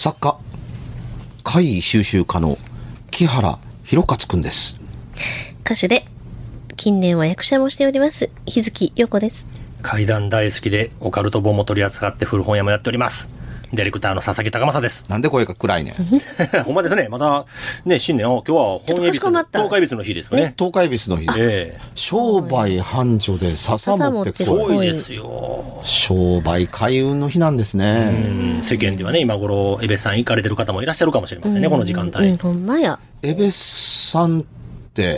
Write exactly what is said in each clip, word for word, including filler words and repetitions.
作家、怪異収集家の木原博勝くんです。 歌手で近年は役者もしております日月陽子です。 怪談大好きでオカルト本も取り扱って古本屋もやっております。ディレクターの佐々木高政です。 なんで声が暗いねほんまですね。またね、新年、今日は本恵比寿東海日の日ですかね。 東海日の日、えー、商売繁盛で笹持ってこい。 そうですよ。 商売開運の日なんですね。 うん、世間ではね、今頃江部さん行かれてる方もいらっしゃるかもしれませんね、この時間帯。 うん、ほんまや。 江部さんって、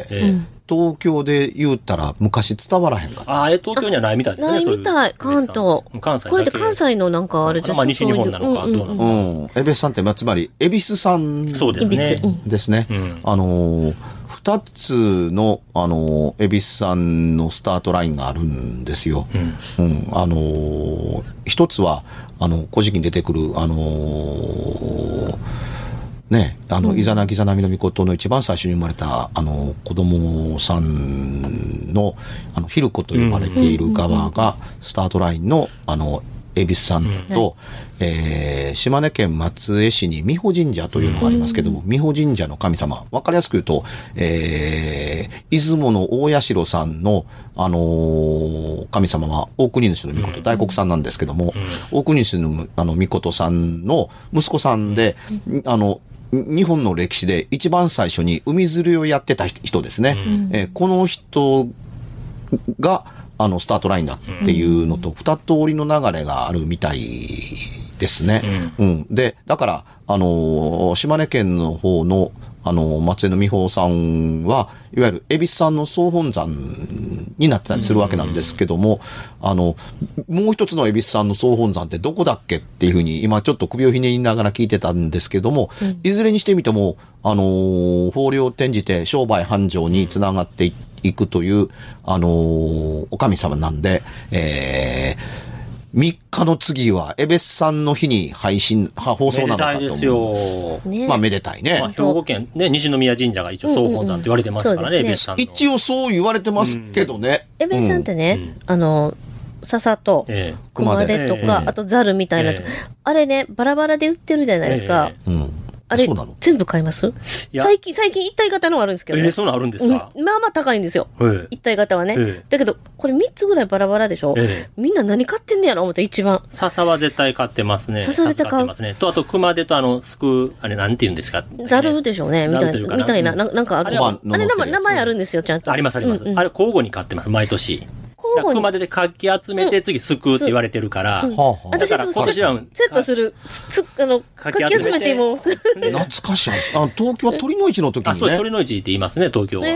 えー東京で言ったら昔伝わらへんかった。 ああ、東京にはないみたいですね。 ないみたい、関東。 関西これで関西のなんかあれですか。 まあ西日本なのかどうなのか。 うん。恵比寿さんって、まあ、つまり、恵比寿さんそうですね。 ですね。うん、あの、二つの、あの、恵比寿さんのスタートラインがあるんですよ。うん。うん、あの、一つは、あの、古事記に出てくる、あの、ね、あの、イザナギザナミの御事の一番最初に生まれた、あの、子供さんの、あの、ヒルコと呼ばれている側が、スタートラインの、あの、恵比寿さんと、うん、えー、島根県松江市に美保神社というのがありますけども、うん、美保神社の神様、わかりやすく言うと、えー、出雲の大社さんの、あのー、神様は大国主の御事、大黒さんなんですけども、うん、大国主の、あの、御事さんの息子さんで、うん、あの、日本の歴史で一番最初に海釣りをやってた人ですね。うんえー、この人が、あの、スタートラインだっていうのと、二通りの流れがあるみたいですね。うん。うん、で、だから、あのー、島根県の方の、あの、松江の美保さんは、いわゆる恵比寿さんの総本山になってたりするわけなんですけども、あの、もう一つの恵比寿さんの総本山ってどこだっけっていうふうに、今ちょっと首をひねりながら聞いてたんですけども、うん、いずれにしてみても、あのー、法領を転じて商売繁盛につながっていくという、あのー、お神様なんで、えー、みっかの次は、恵比寿さんの日に配信、放送なのかと思う。めでたいですよ。ね、まあ、めでたいね。まあ、 兵庫県、ね、西宮神社が一応総本山って言われてますからね、恵比寿さんの。 一応そう言われてますけどね。 恵比寿さんってね、うん、あの、笹と、熊手とか、ええ、あとザルみたいな、ええ、あれね、バラバラで売ってるじゃないですか。ええうんあれ、全部買います？最近、最近一体型のあるんですけどね。 えー、そんなあるんですか？ まあまあ高いんですよ。えー、一体型はね、えー。だけど、これみっつぐらいバラバラでしょ、えー、みんな何買ってんねやろ思って一番。 笹は絶対買ってますね。 笹絶対買ってますね。と、あと、熊手とあの、すく、あれなんて言うんですか？ ザルでしょうね。みたいな。みたいな。なんかある。あれ、あれ名前あるんですよ、ちゃんと。 ありますあります。うんうん、あれ交互に買ってます、毎年。熊手でかき集めて次すくうって言われてるから。うん、だから今年は。 セットする。つ、あの、かき集めても。 懐かしい。あ東京は鳥の市の時にね。 あ、そう、鳥の市って言いますね、東京は。うん。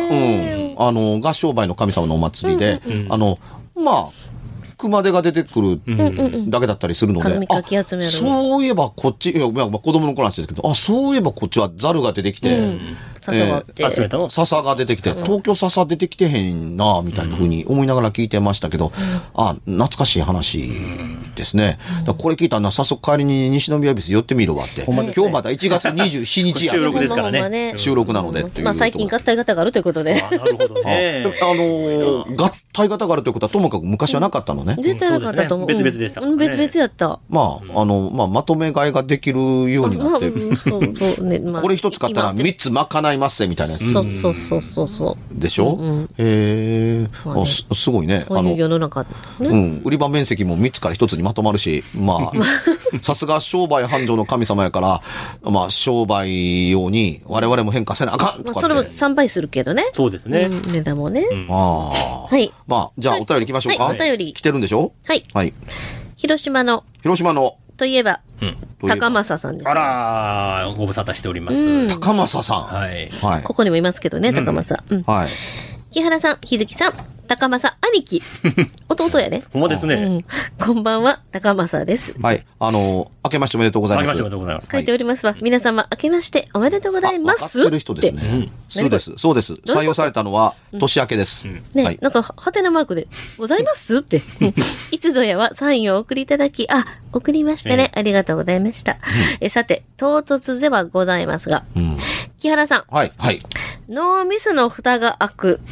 あの、合商売の神様のお祭りで、うんうん、あの、まあ、熊手が出てくるだけだったりするので、うんうんうん、あそういえばこっち、いや、まあ、子供の頃なんですけど、あ、そういえばこっちはザルが出てきて、うん笹があって、 えー、集めたの笹が出てきて、東京笹出てきてへんなみたいな風に思いながら聞いてましたけど、うん、あ、懐かしい話ですね。うん、だこれ聞いたら早速帰りに西宮恵比寿寄ってみるわって。うん、今日まだいちがつにじゅうしちにちや収録ですからね。 収録なのでっていう。 まあ最近合体型があるということで。 あ、なるほどね。 あのー、合体型があるということはともかく昔はなかったのね。 うん、絶対なかったと思う。 別々でしたからね。 別々やった。 まあ、あの、まあ、まとめ買いができるようになって、そうそうねまあ、これ一つ買ったらみっつ賄いますぜみたいなやつ。 そうそうそうそうそう。 でしょ、うんうん、へえ、まあね、す、すごいね。 あの、世の中、ね、 うん。売り場面積もみっつからひとつにまとまるし、まあ、さすが商売繁盛の神様やから、まあ、商売用に我々も変化せなあかんとかって、 まあ、それもさんばいするけどね。 そうですね。 うん、値段もね。うん、 ああ。はい。まあ、じゃあお便り行きましょうか。 はい、お便り。 来てるんでしょはい。 はい。 広島の。 広島の。 といえば、うん、高政さんです、ね。 あらー、ご無沙汰しております。 うん、高政さん。 はい。 はい。 ここにもいますけどね、高政。うん。 はい。 木原さん、日月さん、高政兄貴。弟やね。 ほんまですね、うん。 こんばんは、高政です。 はい。あの、明けましておめでとうございます。 明けましておめでとうございます。 書いておりますわ。はい、皆様、明けましておめでとうございます。 分かってる人ですね。うん、そうです。そうです。採用されたのは、年明けです。うん、 ね、 はい、 なんか、はてなマークで、ございますって。いつぞやはサインをお送りいただき、あ、送りましたね。ありがとうございました。うん、えさて、唐突ではございますが、うん、木原さん。 はい、はい。 ノーミスの蓋が開く。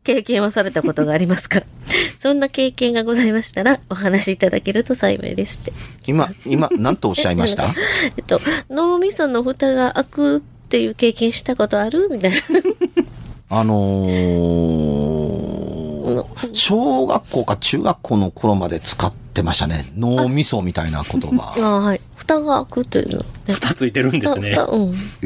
経験をされたことがありますから。そんな経験がございましたら、お話しいただけると幸いですって。 今、今、何とおっしゃいましたえっと、脳みその蓋が開くっていう経験したことあるみたいな。 あのー、小学校か中学校の頃まで使ってましたね。脳みそみたいな言葉。 ああ、はい。蓋が開くというの、ね。 蓋ついてるんですね。 うん。 うん。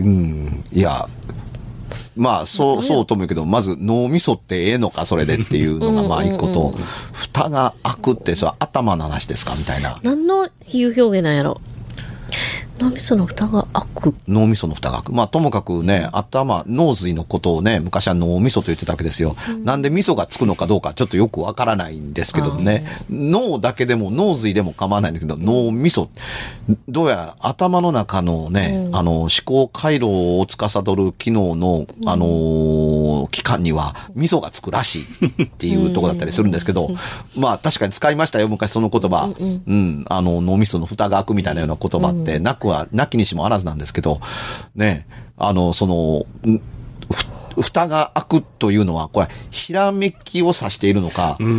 いや、まあ、そう、そうと思うけど、まず脳みそってええのか、それでっていうのがまあ一個と、蓋が開くって、それは頭の話ですかみたいな。 何の比喩表現なんやろ。脳みその蓋が開く。 脳みその蓋が開く。まあ、ともかくね、頭、脳髄のことをね、昔は脳みそと言ってたわけですよ。うん、なんで味噌がつくのかどうかちょっとよくわからないんですけどね。脳だけでも、脳髄でも構わないんだけど、脳みそ。どうやら頭の中のね、うん、あの、思考回路を司る機能の、あのー、器官には味噌がつくらしいっていうところだったりするんですけど、まあ、確かに使いましたよ、昔その言葉。うん、うん、あの、脳みその蓋が開くみたいなような言葉ってなくは、なきにしもあらずなんですけど、ね、あの、その、蓋が開くというのは、これ、ひらめきを指しているのか、うん、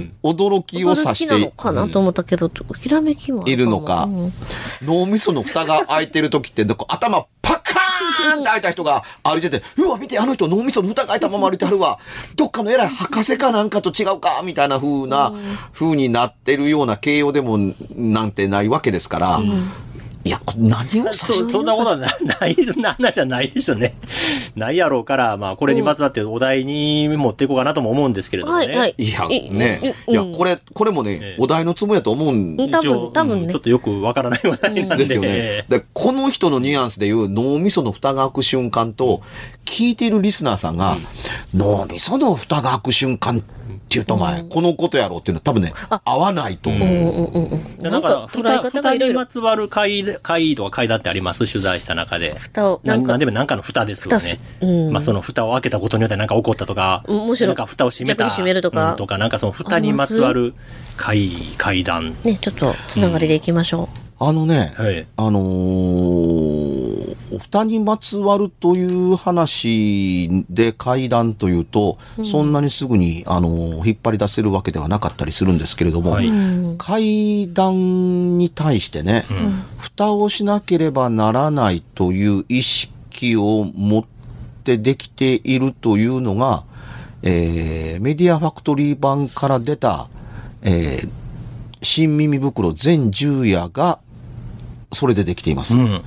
驚きを指しているのかなと思ったけど、ひらめきはいるのか、うん、脳みその蓋が開いてる時って、頭パカーンって開いた人が歩いてて、うわ、見て、あの人脳みその蓋が開いたまま歩いてはるわ、どっかの偉い博士かなんかと違うか、みたいな風な、うん、風になってるような形容でもなんてないわけですから、うん、いや、何を指してるそ, そんなことはない、そんな話はないでしょうね。ないやろうから、まあ、これにまつわってお題に持っていこうかなとも思うんですけれどもね。はいはい、 いや、ね、いや、これ、これもね、ええ、お題のつもりだと思うん多分、多分ね。 ちょっとよくわからない話題なんで。 ですよね。で、この人のニュアンスでいう脳みその蓋が開く瞬間と、聞いているリスナーさんが、うん、脳みその蓋が開く瞬間っていうと、前、うん、このことやろうっていうのは多分ね、合わないと思う。うんうんうん、なんか、蓋、蓋にまつわる回、回とか階段ってあります取材した中で。 蓋を。 なんなんでもなんかの蓋ですよね。うん、まあその蓋を開けたことによってなんか起こったとか、 むしろなんか蓋を閉めた。 閉めるとか、 うん。とか、なんかその蓋にまつわる階、階段。 ね、ちょっとつながりでいきましょう。うんあのね、はい、あのー、蓋にまつわるという話で階段というと、うん、そんなにすぐに、あのー、引っ張り出せるわけではなかったりするんですけれども、はい、階段に対してね、うん、蓋をしなければならないという意識を持ってできているというのが、えー、メディアファクトリー版から出た、えー、新耳袋全十夜がそれでできています。うん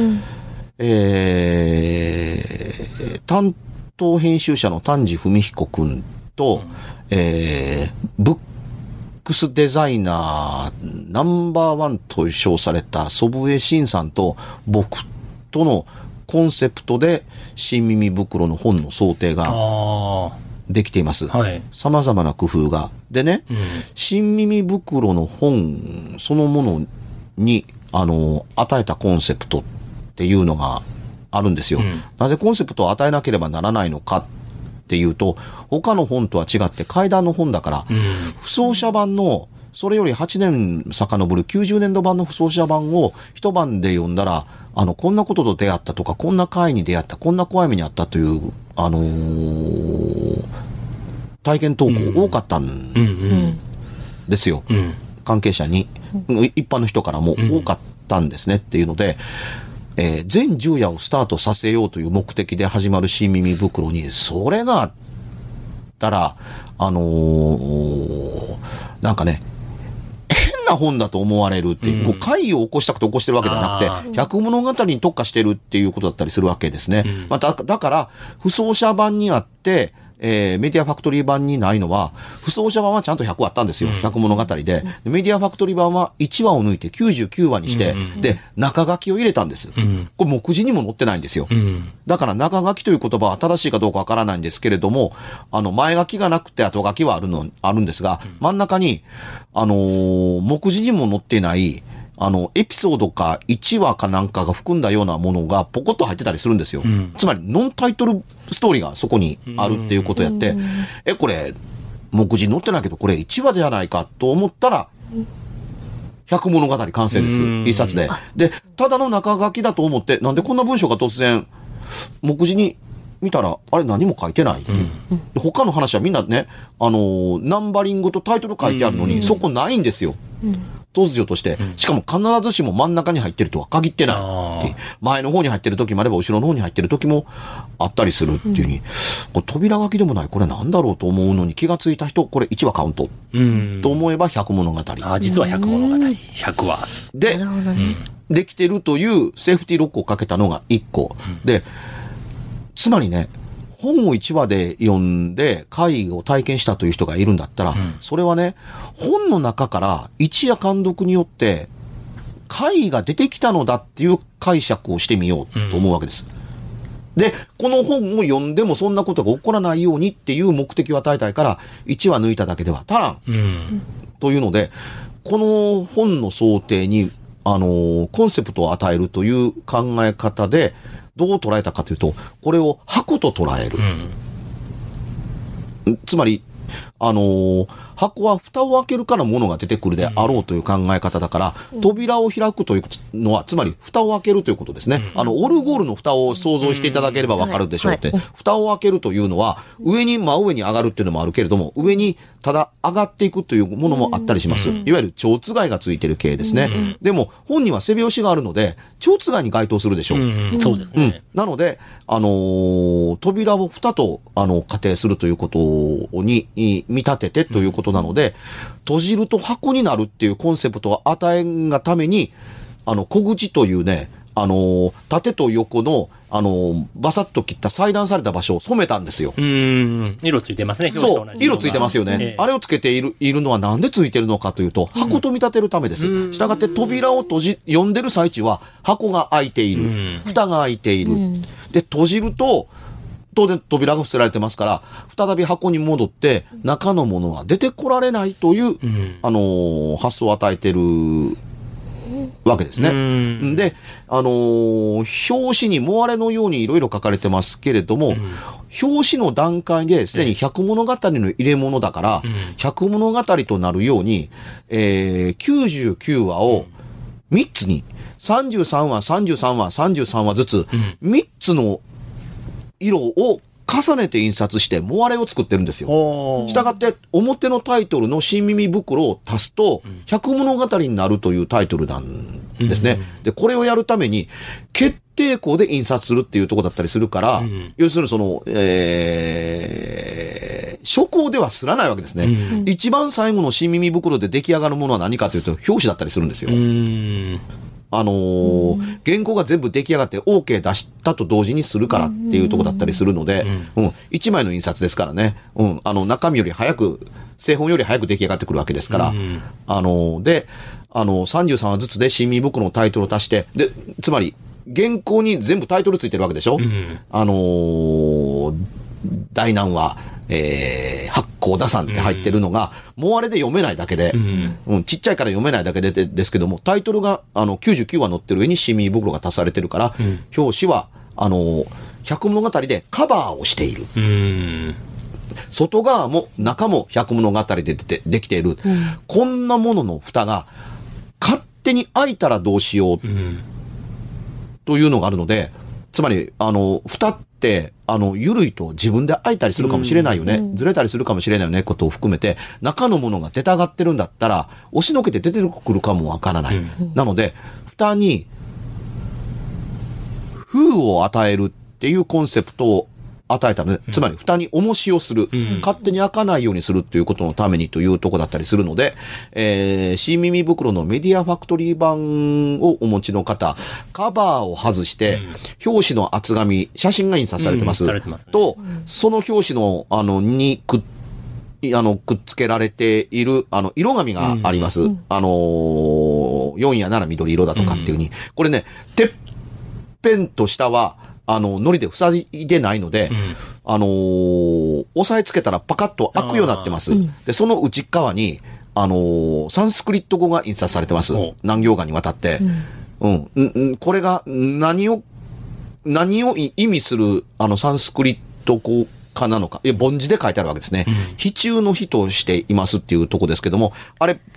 えー、担当編集者の丹治文彦くんと、うんえー、ブックスデザイナーナンバーワンと称された祖父江慎さんと僕とのコンセプトで新耳袋の本の想定ができています。様々な工夫が。でね、うん、新耳袋の本そのものにあの、与えたコンセプトっていうのがあるんですよ。うん、なぜコンセプトを与えなければならないのかっていうと、他の本とは違って怪談の本だから、うん、不走者版の、それよりはちねん遡るきゅうじゅうねんど版の不走者版を一晩で読んだら、あの、こんなことと出会ったとか、こんな会に出会った、こんな怖い目にあったという、あのー、体験投稿多かったんですよ。うんうん、関係者に。一般の人からも多かったんですねっていうので、うんえー、全十夜をスタートさせようという目的で始まる新耳袋に、それがあったら、あのー、なんかね、変な本だと思われるっていう、うん、こう会を起こしたくて起こしてるわけではなくて、百物語に特化してるっていうことだったりするわけですね。うんまあ、だ, だから、不走者版にあって、えー、メディアファクトリー版にないのは、不走者版はちゃんとひゃくあったんですよ。ひゃく物語で。うん、メディアファクトリー版はいちわを抜いてきゅうじゅうきゅうわにして、うん、で、中書きを入れたんです。うん、これ目次にも載ってないんですよ。うん、だから中書きという言葉は正しいかどうかわからないんですけれども、あの、前書きがなくて後書きはあるの、あるんですが、真ん中に、あのー、目次にも載っていない、あの、エピソードかいちわかなんかが含んだようなものがポコッと入ってたりするんですよ。うん、つまり、ノンタイトルストーリーがそこにあるっていうことやって、うん、え、これ、目次載ってないけど、これいちわじゃないかと思ったら、百物語完成です。一冊で。で、ただの中書きだと思って、なんでこんな文章が突然、目次に見たら、あれ何も書いてないっていう、うん、他の話はみんなね、あのー、ナンバリングとタイトル書いてあるのに、うん、そこないんですよ。うん突如として、しかも必ずしも真ん中に入ってるとは限ってないって。前の方に入ってる時もあれば後ろの方に入ってる時もあったりするっていうに、うん、これ扉書きでもないこれなんだろうと思うのに気がついた人これいちわカウント、うん、と思えばひゃく物語。 あ実はひゃく物語、ひゃくわで、ね、できてるというセーフティーロックをかけたのがいっこ、うん、でつまりね本をいちわで読んで会を体験したという人がいるんだったら、うん、それはね、本の中から一夜監読によって会が出てきたのだっていう解釈をしてみようと思うわけです。うん、で、この本を読んでもそんなことが起こらないようにっていう目的を与えたいから、いちわ抜いただけでは足らん。うん、というので、この本の想定に、あのー、コンセプトを与えるという考え方で、どう捉えたかというと、これを箱と捉える。うん、つまり、あのー、箱は蓋を開けるから物が出てくるであろうという考え方だから、うん、扉を開くというのは、つまり蓋を開けるということですね。うん、あの、オルゴールの蓋を想像していただければわかるでしょうって、うんはいはい。蓋を開けるというのは、上に真上に上がるっていうのもあるけれども、上にただ上がっていくというものもあったりします。うん、いわゆる蝶つがいがついてる系ですね。うん、でも、本には背拍子があるので、蝶つがいに該当するでしょう。うん、 そうですね。 うん、なので、あのー、扉を蓋と、あの、仮定するということに見立ててということなので、閉じると箱になるっていうコンセプトを与えんがために、あの、小口というね、あのー、縦と横の、あのー、バサッと切った裁断された場所を染めたんですよ。 うーん。色ついてますね。 そう、色ついてますよね。えー、あれをつけている、いるのはなんでついてるのかというと、箱と見立てるためです。したがって扉を閉じ、読んでる最中は箱が開いている。蓋が開いている。で、閉じると、当然扉が伏せられてますから、再び箱に戻って、中のものは出てこられないという、うん、あのー、発想を与えてるわけですね。で、あのー、表紙にもわれのようにいろいろ書かれてますけれども、うん、表紙の段階ですでに百物語の入れ物だから、うん、百物語となるように、えー、きゅうじゅうきゅうわをみっつに、さんじゅうさんわ、さんじゅうさんわ、さんじゅうさんわずつ、みっつの色を重ねて印刷してモワレを作ってるんですよ。したがって表のタイトルの新耳袋を足すと百物語になるというタイトルなんですね。で、これをやるために決定項で印刷するっていうところだったりするから、うん、要するにその、えー、初稿ではすらないわけですね。うん、一番最後の新耳袋で出来上がるものは何かというと表紙だったりするんですよ。うんあのー、原稿が全部出来上がって OK 出したと同時にするからっていうところだったりするので、うん、一枚の印刷ですからね、うん、あの、中身より早く、製本より早く出来上がってくるわけですから、あのー、で、あのー、さんじゅうさんわずつで新耳袋のタイトルを足して、で、つまり、原稿に全部タイトルついてるわけでしょ、うん、あのー、大難は、えー、八甲田山って入ってるのが、うん、もうあれで読めないだけで、うんうん、ちっちゃいから読めないだけででですけども、タイトルが、あの、きゅうじゅうきゅうわ載ってる上に新耳袋が足されてるから、うん、表紙は、あの、百物語でカバーをしている。うん、外側も中も百物語ででてできている、うん。こんなものの蓋が、勝手に開いたらどうしよう、うん、というのがあるので、つまり、あの、蓋って、あの、ゆるいと自分で開いたりするかもしれないよね。うん、ずれたりするかもしれないよね。ことを含めて、中のものが出たがってるんだったら、押しのけて出てくるかもわからない。うん、なので、蓋に、封を与えるっていうコンセプトを与えたので、つまり蓋に重しをする、うん、勝手に開かないようにするっていうことのためにというところだったりするので、えー、新耳袋のメディアファクトリー版をお持ちの方、カバーを外して、うん、表紙の厚紙、写真が印刷されてます。うん、されてますね。と、その表紙の、あの、にくっあの、くっつけられている、あの、色紙があります。うん、あのー、よんやなな緑色だとかっていう風に、うん、これね、てっぺんと下は、あの、糊で塞いでないので、うん、あのー、押さえつけたらパカッと開くようになってます。で、その内側に、あのー、サンスクリット語が印刷されてます。何行間にわたって。うん。うん。これが何を、何を意味する、あの、サンスクリット語かなのか。いや、梵字で書いてあるわけですね。うん、非中の非としていますっていうとこですけども、あれ、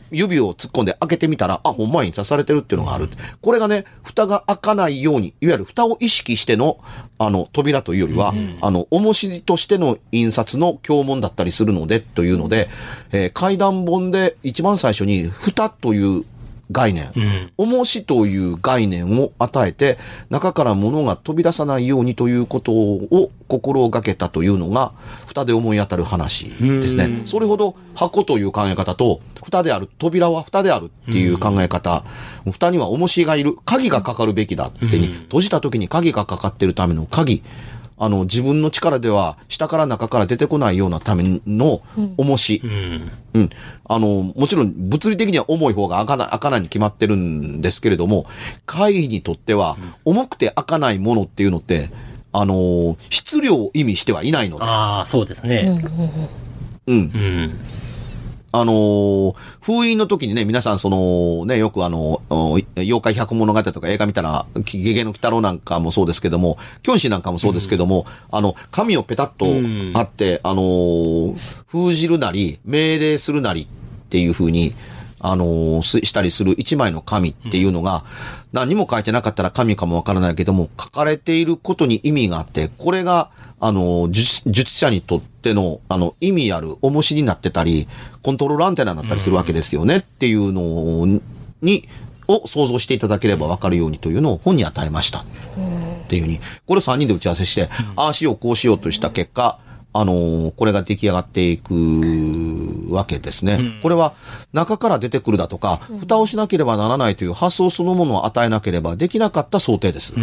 指を突っ込んで開けてみたら、あ、ほんまに印刷されてるっていうのがある。これがね、蓋が開かないように、いわゆる蓋を意識しての、あの、扉というよりは、うん、あの、重しとしての印刷の教文だったりするので、というので、えー、怪談本で一番最初に、蓋という概念、うん、重しという概念を与えて、中から物が飛び出さないようにということを心がけたというのが、蓋で思い当たる話ですね。それほど箱という考え方と、蓋である、扉は蓋であるっていう考え方、蓋には重しがいる、鍵がかかるべきだってに、閉じた時に鍵がかかっているための鍵、あの、自分の力では下から中から出てこないようなための重し。うん。うん。あの、もちろん物理的には重い方が開かない、開かないに決まってるんですけれども、怪異にとっては重くて開かないものっていうのって、あの、質量を意味してはいないので。 ああ、そうですね。 うん。うん。あのー、封印の時にね、皆さんその、ね、よくあの、妖怪百物語とか映画見たら、ゲゲの鬼太郎なんかもそうですけども、キョンシーなんかもそうですけども、うん、あの、紙をペタッとあって、うん、あのー、封じるなり、命令するなりっていう風に、あのー、したりする一枚の紙っていうのが、何も書いてなかったら紙かもわからないけども、書かれていることに意味があって、これが、あの、術、術者にとっての、あの、意味ある重しになってたり、コントロールアンテナになったりするわけですよね、っていうのに、を想像していただければわかるようにというのを本に与えました。っていうふうに。これをさんにんで打ち合わせして、ああしよう、こうしようとした結果、あのー、これが出来上がっていくわけですね。うん、これは中から出てくるだとか、うん、蓋をしなければならないという発想そのものを与えなければできなかった想定です。うん、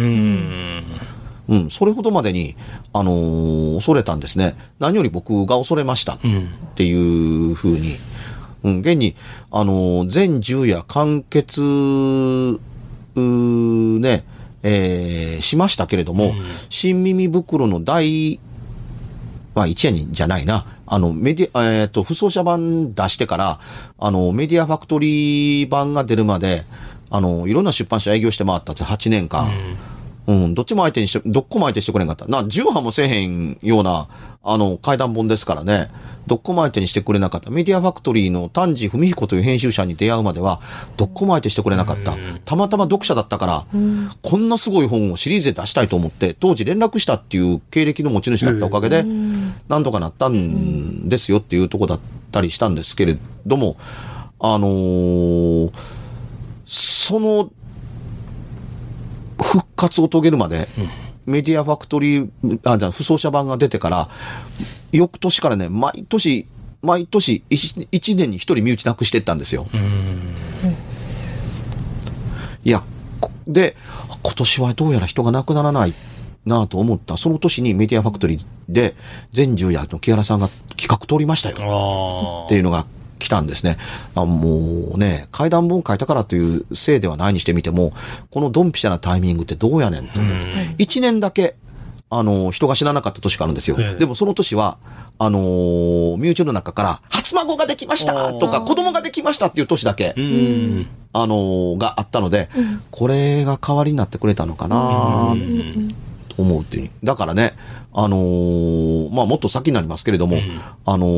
うん、それほどまでに、あのー、恐れたんですね。何より僕が恐れましたっていうふうに。うん、現に、あのー、全銃や完結、ね、えー、しましたけれども、うん、新耳袋の第まあ一夜にじゃないな。あの、メディア、えっと、不走者版出してから、あの、メディアファクトリー版が出るまで、あの、いろんな出版社営業して回ったんですはちねんかん。うん、うん、どっちも相手にして、どっこも相手してくれんかった。な、重版もせえへんような、あの、怪談本ですからね。どっこも相手にしてくれなかった。メディアファクトリーの丹治文彦という編集者に出会うまでは、どっこも相手してくれなかった。たまたま読者だったから、こんなすごい本をシリーズで出したいと思って、当時連絡したっていう経歴の持ち主だったおかげで、なんとかなったんですよっていうとこだったりしたんですけれども、あのー、その、復活を遂げるまで、メディアファクトリー、あ、じゃあ、不走者版が出てから、翌年からね、毎年、毎年、一年に一人身内なくしていったんですよ。いや、で、今年はどうやら人が亡くならないなと思った。その年にメディアファクトリーで、全十夜の木原さんが企画通りましたよ。っていうのが来たんですね。あ、もうね、怪談本書いたからというせいではないにしてみても、このドンピシャなタイミングってどうやねんと思って。一年だけ、あの、人が死ななかった年があるんですよ。でもその年は、あのー、身内の中から、初孫ができましたとか、子供ができましたっていう年だけ、あのー、があったので、これが代わりになってくれたのかなと思うっていう。だからね、あのー、まあ、もっと先になりますけれども、あの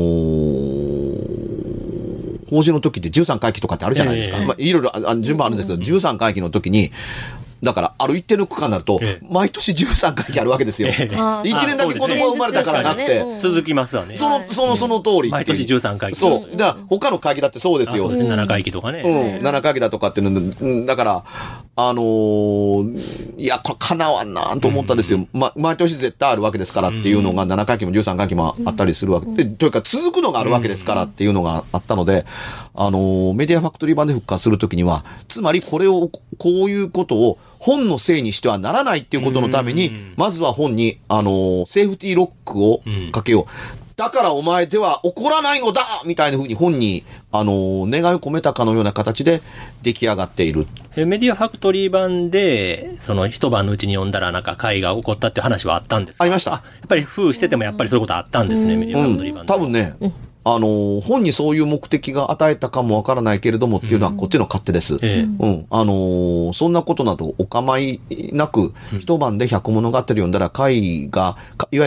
ー、法事の時ってじゅうさんかいきとかってあるじゃないですか。まあ、いろいろ順番あるんですけど、じゅうさんかいきの時に、だから、ある一定の区間になると、毎年じゅうさんかいきあるわけですよ。一年だけ子供が生まれたからなくて。 続きますわね。 その、その、その通り。 毎年じゅうさんかいき。 そう。だから、他の会議だってそうですよ。 そうですね、ななかいきとかね。 うん、ななかいきだとかっていうの、だから、あのー、いや、これ叶わんなと思ったんですよ。ま、毎年絶対あるわけですからっていうのが、ななかいきもじゅうさんかいきもあったりするわけ。で、というか、続くのがあるわけですからっていうのがあったので、あのー、メディアファクトリー版で復活するときには、つまりこれを、こういうことを、本のせいにしてはならないっていうことのために、まずは本に、あのー、セーフティーロックをかけよう。だからお前では怒らないのだみたいな風に本に、あのー、願いを込めたかのような形で出来上がっている。 メディアファクトリー版で、その一晩のうちに読んだらなんか怪が起こったっていう話はあったんですか？ ありました。 やっぱり封しててもやっぱりそういうことあったんですね、メディアファクトリー版で。 多分ね。あの、本にそういう目的が与えたかもわからないけれどもっていうのはこっちの勝手です。うん。ええ、うん。あのー、そんなことなどお構いなく、一晩で百物語読んだら怪が、いわゆる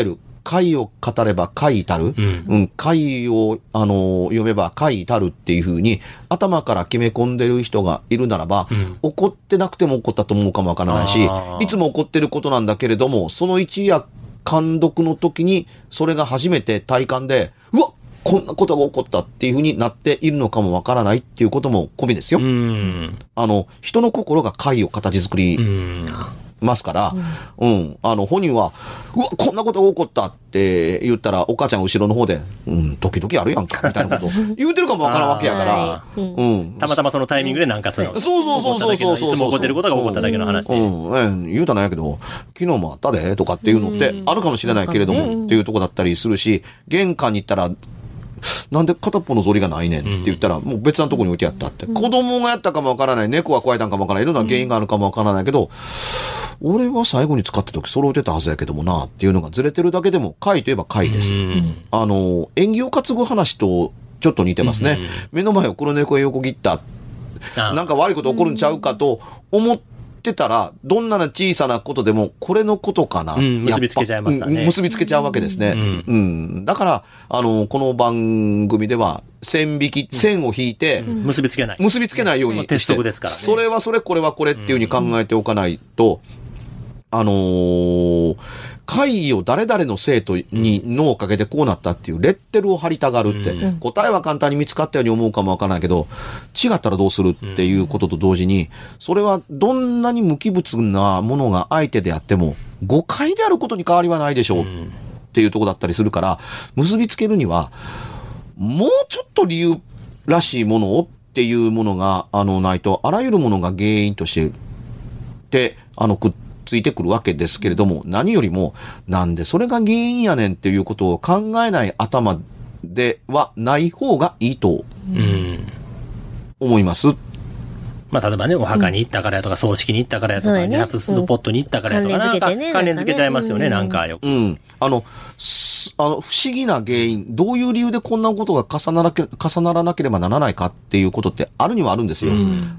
解を語れば解至る、うん、うん、解を、あの、読めば解至るっていうふうに、頭から決め込んでる人がいるならば、うん、怒ってなくても怒ったと思うかもわからないし、いつも怒ってることなんだけれども、その一夜、監読の時に、それが初めて体感で、うわこんなことが起こったっていう風になっているのかもわからないっていうことも込みですよ。うん、あの、人の心が解を形作りますから、うん、うん、あの、本人は、うわ、こんなことが起こったって言ったら、お母ちゃん後ろの方で、うん、時々あるやんか、みたいなことを言うてるかもわからんわけやから、うん。 たまたまそのタイミングでなんかその、 そうそうそうそうそうそう。 いつも起こってることが起こっただけの話で。 うん、うん、言うたなんやけど、昨日もあったで、とかっていうのってあるかもしれないけれども、っていうとこだったりするし、玄関に行ったら、なんで片っぽの草履がないねんって言ったら、もう別なとこに置いてやったって。うん、子供がやったかもわからない。猫が加えたんかもわからない。いろんな原因があるかもわからないけど、うん、俺は最後に使った時揃えてたはずやけどもなっていうのがずれてるだけでも、解といえば解です。うん、あの、縁起を担ぐ話とちょっと似てますね。うん、目の前を黒猫へ横切った。なんか悪いこと起こるんちゃうかと思って、ってたら、どんな小さなことでも、これのことかな。うん、 結びつけちゃいますね。 結びつけちゃうわけですね。うん。うん、だから、あの、この番組では、線引き、線を引いて、 うん、結びつけない。 結びつけないようにして。 鉄則ですからね。 それはそれ、これはこれっていうふうに考えておかないと、うん、あのー、会を誰々の生徒に脳をかけてこうなったっていうレッテルを貼りたがるって、うん、答えは簡単に見つかったように思うかもわからないけど、違ったらどうするっていうことと同時に、それはどんなに無機物なものが相手であっても、誤解であることに変わりはないでしょうっていうところだったりするから、結びつけるには、もうちょっと理由らしいものをっていうものが、あの、ないと、あらゆるものが原因として、で、あの、くっついてくるわけですけれども、何よりも、なんでそれが原因やねんっていうことを考えない頭ではない方がいいと思います。 まあ、例えばね、お墓に行ったからやとか、葬式に行ったからやとか、自殺スポットに行ったからやとか、なんか関連付けちゃいますよね、なんかよく。 うん。あの、あの、不思議な原因、どういう理由でこんなことが重ならけ、重ならなければならないかっていうことってあるにはあるんですよ。うん、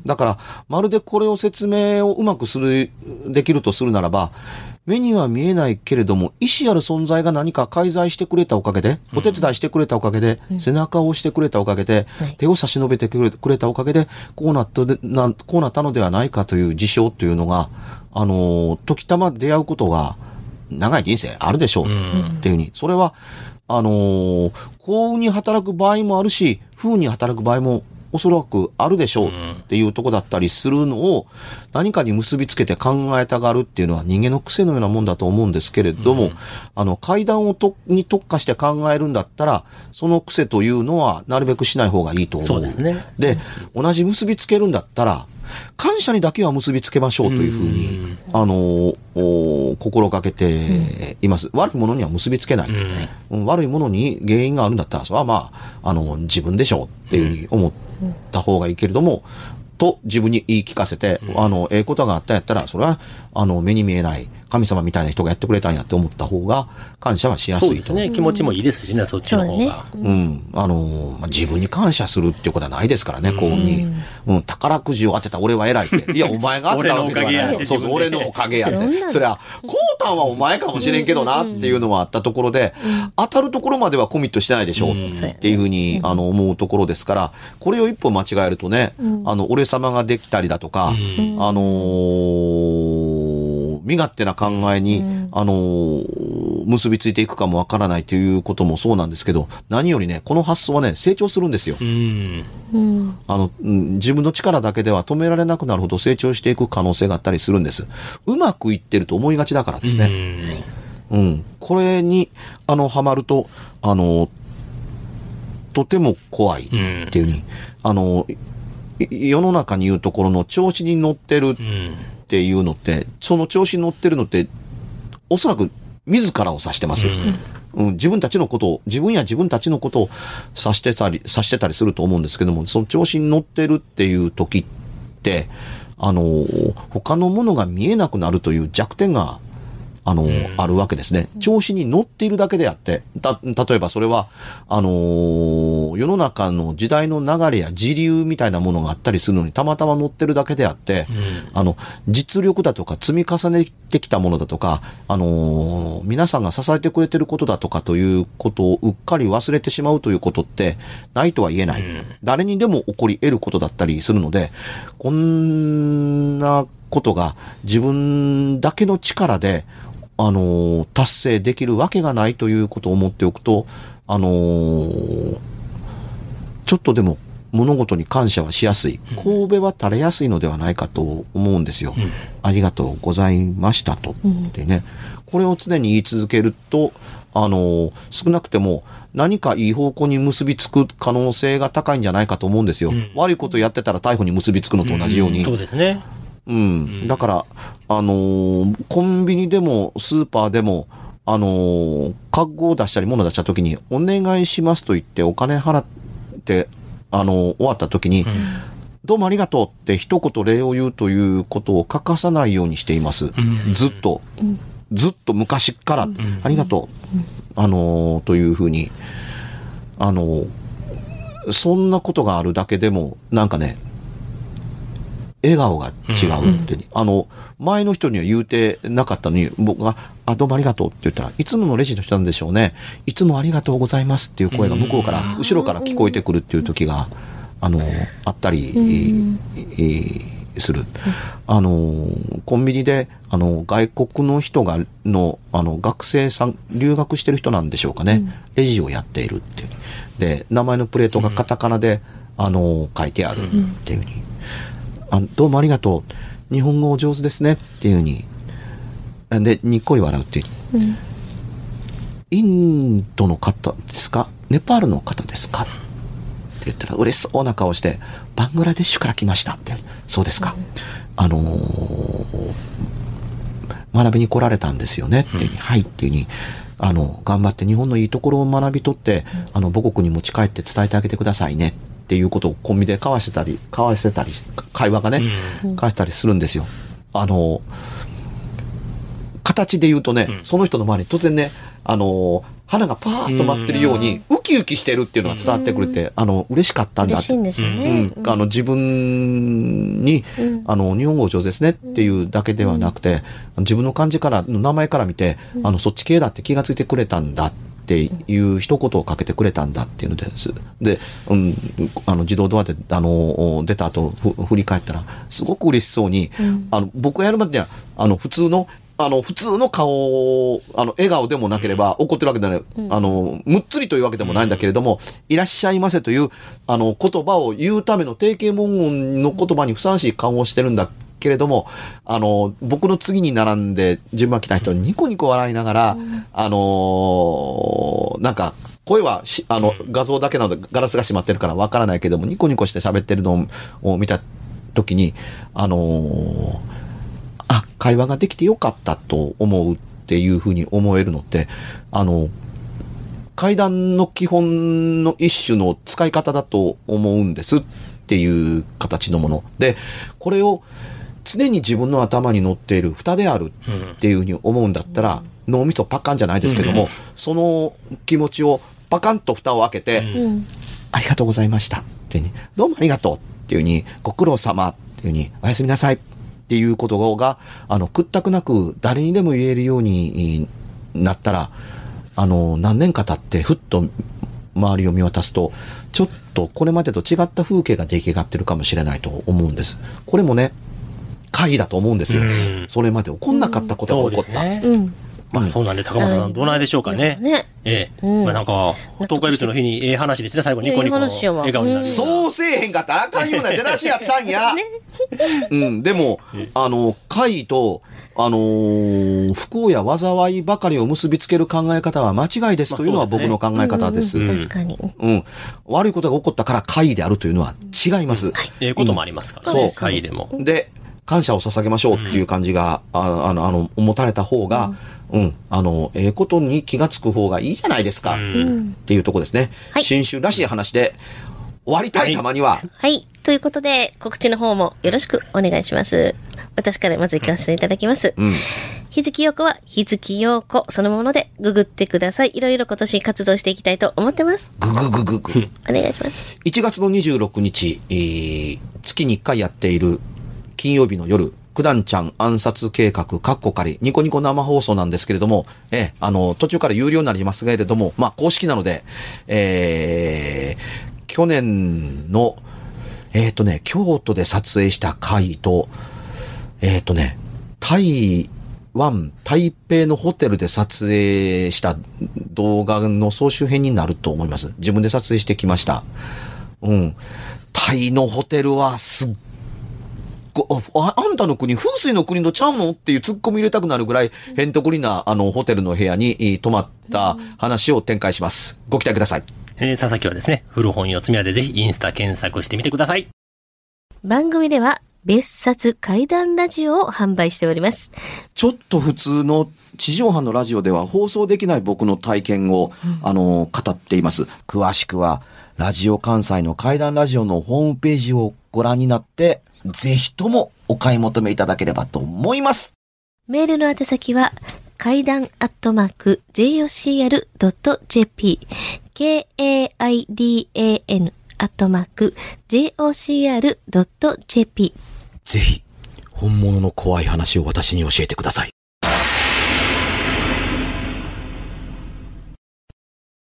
だから、まるでこれを説明をうまくする、できるとするならば、目には見えないけれども、意志ある存在が何か介在してくれたおかげで、お手伝いしてくれたおかげで、うん、背中を押してくれたおかげで、うん、手を差し伸べてくれ、くれたおかげで、こうなったでな、こうなったのではないかという事象というのが、あの、時たま出会うことが、長い人生あるでしょうっていうふうに、それは、あのー、幸運に働く場合もあるし、不運に働く場合もおそらくあるでしょうっていうとこだったりするのを何かに結びつけて考えたがるっていうのは人間の癖のようなもんだと思うんですけれども、うん、あの、階段をとに特化して考えるんだったら、その癖というのはなるべくしない方がいいと思う。 そうですね。 で、同じ結びつけるんだったら、感謝にだけは結びつけましょうというふうに、あの、心がけています。悪いものには結びつけない。うん、悪いものに原因があるんだったら、それはまあ、あの、自分でしょうっていうふうに思った方がいいけれども、と自分に言い聞かせて、あの、ええことがあったんやったら、それは、あの、目に見えない神様みたいな人がやってくれたんやって思った方が、感謝はしやすいと。 そうですね。気持ちもいいですしね、そっちの方が。 うん。あの、まあ、自分に感謝するっていうことはないですからね、幸運に。うん。宝くじを当てた俺は偉いって。いや、お前が当てたわけではない。そうそう、俺のおかげやって。そりゃ、こうたんはお前かもしれんけどなっていうのはあったところで、当たるところまではコミットしてないでしょうっていうふうに、あの、思うところですから、これを一歩間違えるとね、あの、俺様ができたりだとか、あのー、身勝手な考えに、うん、あのー、結びついていくかもわからないということもそうなんですけど、何よりね、この発想はね、成長するんですよ。うん、あの、うん、自分の力だけでは止められなくなるほど成長していく可能性があったりするんです。うまくいってると思いがちだからですね。うん。うん、これに、あの、ハマると、あの、とても怖いっていうふうに、うん、あの、世の中に言うところの調子に乗ってるっていうのって、うん、その調子に乗ってるのって、おそらく自らを指してます。うんうん、自分たちのことを、自分や自分たちのことを指してたり、指してたりすると思うんですけども、その調子に乗ってるっていう時って、あの、他のものが見えなくなるという弱点があの、うん、あるわけですね。調子に乗っているだけであって、た、例えばそれは、あのー、世の中の時代の流れや時流みたいなものがあったりするのにたまたま乗ってるだけであって、うん、あの、実力だとか積み重ねてきたものだとか、あのー、皆さんが支えてくれてることだとかということをうっかり忘れてしまうということってないとは言えない。うん、誰にでも起こり得ることだったりするので、こんなことが自分だけの力であのー、達成できるわけがないということを思っておくと、あのー、ちょっとでも物事に感謝はしやすい。神戸は垂れやすいのではないかと思うんですよ。うん、ありがとうございましたと。ってね。これを常に言い続けると、あのー、少なくても何かいい方向に結びつく可能性が高いんじゃないかと思うんですよ。うん、悪いことやってたら逮捕に結びつくのと同じように。 うん、そうですね。 うん。だから、あのー、コンビニでもスーパーでも、あのー、カゴを出したり物を出した時に、お願いしますと言ってお金払って、あのー、終わった時に、うん、どうもありがとうって一言礼を言うということを欠かさないようにしています。うん、ずっと、うん、ずっと昔から、うん、ありがとう、うん、あのー、というふうに、あのー、そんなことがあるだけでも、なんかね、笑顔が違うって、うん、あの、前の人には言うてなかったのに、僕が、あ、どうもありがとうって言ったら、いつものレジの人なんでしょうね。いつもありがとうございますっていう声が向こうから、後ろから聞こえてくるっていう時が、あの、あったり、うんえー、する。あの、コンビニで、あの、外国の人が、の、あの、学生さん、留学してる人なんでしょうかね。うん、レジをやっているっていう。で、名前のプレートがカタカナで、うん、あの、書いてあるっていうふうに。あどうもありがとう。日本語お上手ですねっていうふうに。で、にっこり笑うっていう。うん、インドの方ですか？ネパールの方ですか？って言ったら嬉しそうな顔して、バングラデシュから来ましたって。そうですか。うん、あのー、学びに来られたんですよねっていうふうに、うん、はいっていうふうに。あの、頑張って日本のいいところを学び取って、うん、あの、母国に持ち帰って伝えてあげてくださいね。っていうことをコンビニで交わしてたり、交わしてたり、会話がね、うん、交わしたりするんですよ。あの、形で言うとね、うん、その人の周りに突然ね、あの、花がパーッと舞ってるように、ウキウキしてるっていうのが伝わってくれて、うん、あの、嬉しかったんだって。 嬉しいんですよね。 うん。あの、自分に、うん、あの、日本語上手ですねっていうだけではなくて、うん、自分の漢字から、名前から見て、うん、あの、そっち系だって気がついてくれたんだっていう一言をかけてくれたんだっていうのです。で、うん、あの、自動ドアで、あの、出た後、振り返ったら、すごく嬉しそうに、うん、あの、僕がやるまでには、あの、普通の、あの、普通の顔を、あの、笑顔でもなければ、怒ってるわけではない、うん、あの、むっつりというわけでもないんだけれども、うん、いらっしゃいませという、あの、言葉を言うための定型文言の言葉にふさわしい顔をしてるんだけれども、あの、僕の次に並んで順番来た人にニコニコ笑いながら、うん、あの、なんか、声はし、あの、画像だけなのでガラスが閉まってるからわからないけども、ニコニコして喋ってるのを見たときに、あの、あ、会話ができてよかったと思うっていうふうに思えるのって、あの、階段の基本の一種の使い方だと思うんですっていう形のもの。で、これを常に自分の頭に乗っている蓋であるっていうふうに思うんだったら、うん、脳みそパカンじゃないですけども、うん、その気持ちをパカンと蓋を開けて、うん、ありがとうございましたっていうふうに、どうもありがとうっていうふうに、ご苦労様っていうふうに、おやすみなさいっていうことが、あの、屈託なく誰にでも言えるようになったら、あの、何年か経ってふっと周りを見渡すと、ちょっとこれまでと違った風景が出来上がってるかもしれないと思うんです。これもね、怪異だと思うんですよ。それまで起こんなかったことが起こった。うん、 まあそうなんで、高松さん、どうないでしょうかね。ね。ええ。うん、まあなんか、東海別の日にええ話ですね、最後ニコニコ笑顔になる。 そうせえへんかったらあかんような出だしやったんや。うん、でも、あの、怪異と、あのー、不幸や災いばかりを結びつける考え方は間違いですというのは僕の考え方です。 まあ、確かに。 うん。悪いことが起こったから怪異であるというのは違います。うん、 ええこともありますからね。そう。怪異でも。 で、感謝を捧げましょうっていう感じが、うん、ああの、あの、持たれた方が、うん、うん、あの、ええことに気がつく方がいいじゃないですか。うん、っていうとこですね。はい、新種らしい話で終わりたい、はい、たまには。 はい。ということで、告知の方もよろしくお願いします。私からまず行かせていただきます。うん、 日月陽子は日月陽子そのものでググってください。いろいろ今年活動していきたいと思ってます。 グググググ。 お願いします。 いちがつのにじゅうろくにち、えー、月にいっかいやっている金曜日の夜、九段ちゃん暗殺計画、カッコ仮、ニコニコ生放送なんですけれども、え、あの、途中から有料になりますけれども、まあ、公式なので、えー、去年の、えっとね、京都で撮影した回と、えっとね、台湾、台北のホテルで撮影した動画の総集編になると思います。自分で撮影してきました。うん。タイのホテルはすっあ, あんたの国、風水の国のちゃうのっていうツッコミ入れたくなるぐらい、へんとこりな、あの、ホテルの部屋に泊まった話を展開します。ご期待ください。 えー、佐々木はですね、古本四つ宮でぜひインスタ検索してみてください。 番組では、別冊怪談ラジオを販売しております。 ちょっと普通の地上波のラジオでは放送できない僕の体験を、うん、あの、語っています。詳しくは、ラジオ関西の怪談ラジオのホームページをご覧になって、ぜひともお買い求めいただければと思います。 メールの宛先は、怪談アットマーク ジェイオーシーアールドットジェーピー、ケーエーアイディーエーエヌ アットマーク ジェイオーシーアールドットジェーピー。 ぜひ、本物の怖い話を私に教えてください。